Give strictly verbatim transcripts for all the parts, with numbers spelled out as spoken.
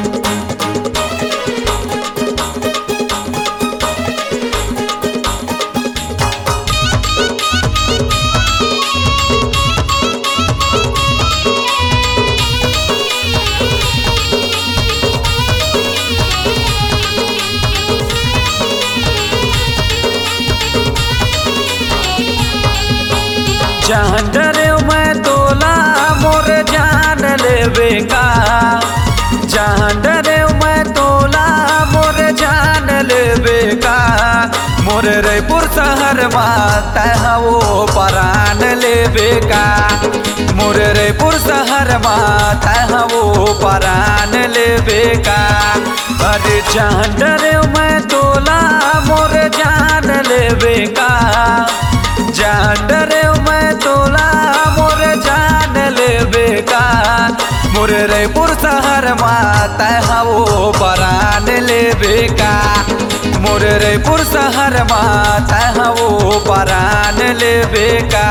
जान डरे मैं तोला मोर जान लेवे का, जान डरे मैं तोला मोर जान लेवे का। मोर रायपुर शहर माता वो परान लेवे का, मोर रायपुर शहर माता वो परान लेवे का। अरे जान डरे मैं तोला मोर जान लेवे का, जान डरे मैं तोला मोर जान लेवे का। मोर रायपुर शहर माता वो परान लेवे का, मोर रायपुर शहर माता वो परान लेवे का।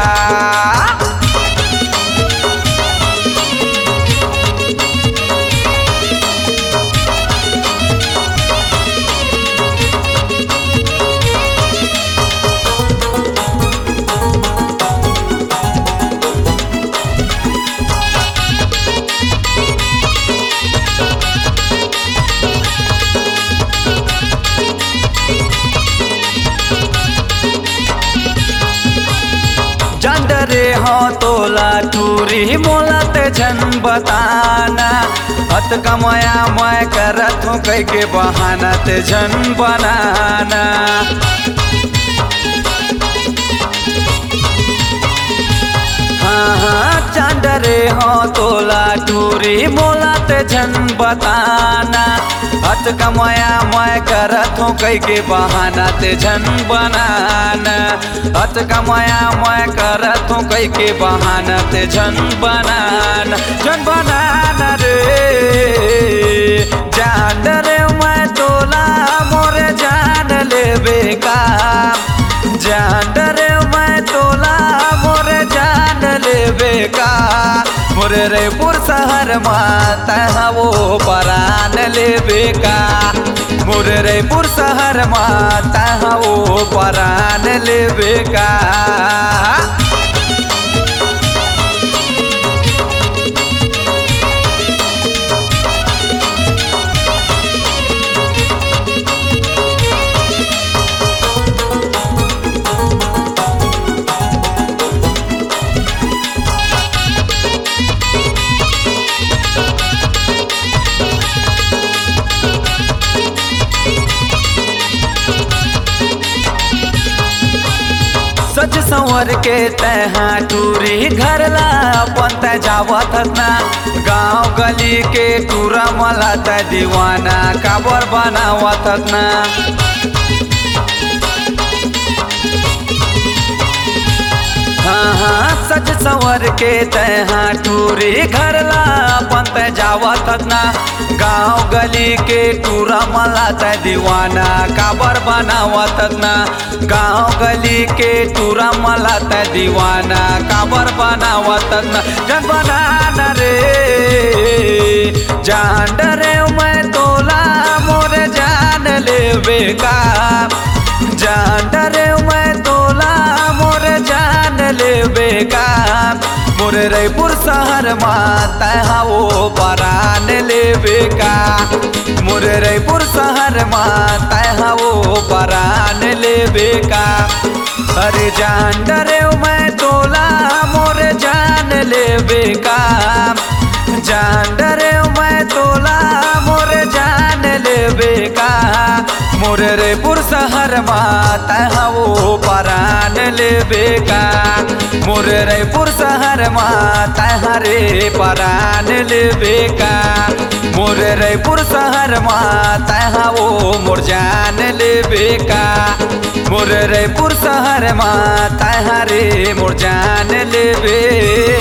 जान डरे हो तोला टूरी मोला ते झन बताना। हत कमाया मैं करत हूँ कई के बहाना ते झन बनाना। हाँ हाँ जान डरे हो तोला टूरी मोला ते झन बताना। हत कमाया मैं करत हूँ कई के बहाना ते झन बनाना। हत कमाया मैं करत हूँ कई के बहाना ते झन बनाना। झन बनाना रे जान डरे मैं तोला मोर जान लेवे का, जान डरे मैं तोला मोर जान लेवे का। मोर रायपुर शहर माता वो परान लेवे का, मोर रायपुर शहर माता वो परान लेवे का। सज संवर के तहा टूरी घर ला अपन त जावत ना। गाँव गली के टूरा मला त दीवाना काबर बनावत ना। हाँ हाँ सज संवर के तहा टूरी घर ला अपन त जावत ना। गाँव गली के टूरा मला त दीवाना काबर बनावत ना। गाँव गली के टूरा मला त दीवाना काबर बनावत ना। जन बनाना रे जान डरे मैं तोला मोर जान लेवे का, जान डरे मैं तोला मोर जान लेवे का। मोर रायपुर शहर माता वो परान लेवे का, मोर रायपुर शहर माता वो परान लेवे का। अरे जान डरे मैं तोला मोर जान लेवे का, जान डरे मैं तोला मोर जान लेवे का। मोर रायपुर शहर माता वो परान लेवे का, मोर रायपुर शहर माता रे परान लेवे का। मोर रायपुर शहर माता वो मोर जान लेवे का, मोर रायपुर शहर माता रे मोर जान लेवे